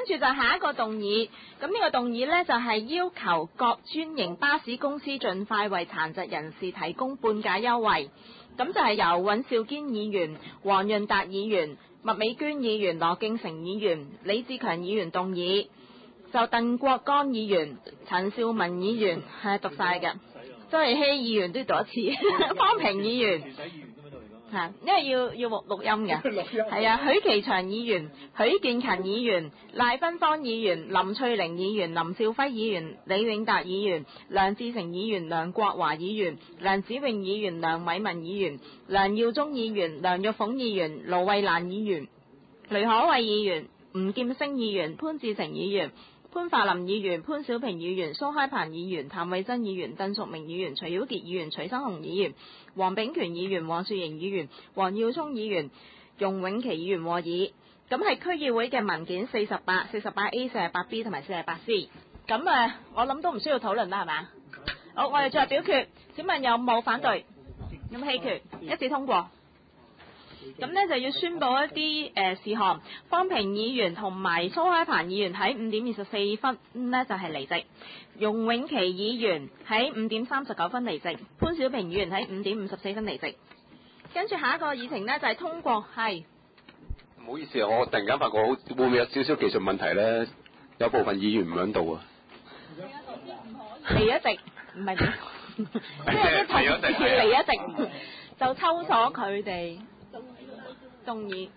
住就下一個動議，咁呢個動議呢，就係要求各專營巴士公司盡快為殘疾人士提供半價優惠。咁就係由尹兆堅議員、黃潤達議員、麥美娟議員、羅敬成議員、李志強議員動議，就鄧國剛議員、陳兆文議員係讀晒嘅，周慧希議員都要讀一次，方平議員。係，因為要錄音嘅，係啊，許其祥議員、許建勤議員、賴芬芳議員、林翠玲議員、林兆輝議員、李永達議員、梁志成議員、梁國華議員、梁子穎議員、梁偉文議員、梁耀忠議員、梁玉鳳議員、盧慧蘭議員、雷可慧議員、吳劍星議員、潘志成議員、潘發林議員、潘小平議員、蘇開鵬議員、譚慧珍議員、鄧淑明議員、徐曉傑議員、徐生雄議員、黃炳權議員、黃雪瑩議員、黃耀聰議員、容永琪議員和議。咁係區議會嘅文件48、48A、48B 同埋 48C。咁我諗都唔需要討論啦，係嘛？好，我哋再表決。請問有冇反對？有冇棄權？一致通過。咁呢就要宣布一啲事項，方平議員同埋蘇開鵬議員喺5點24分呢就係離席，容永琪議員喺5點39分離席，潘小平議員喺5點54分離席。跟住下一個議程呢就係通過，係。 唔好意思啊，我突然間發覺會唔會有少少技術問題呢？有部分議員唔喺度啊。 離一席，唔係點？即係啲同事離一席，就抽咗佢哋。動議，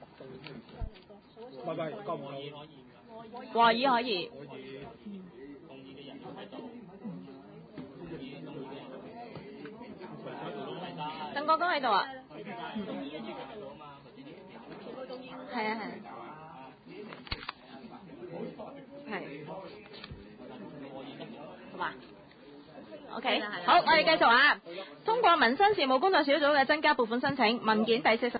拜拜，和議可以，鄧國剛喺度啊，係啊係，好嘛？OK，好，我哋繼續啊，通過民生事務工作小組嘅增加撥款申請文件第40。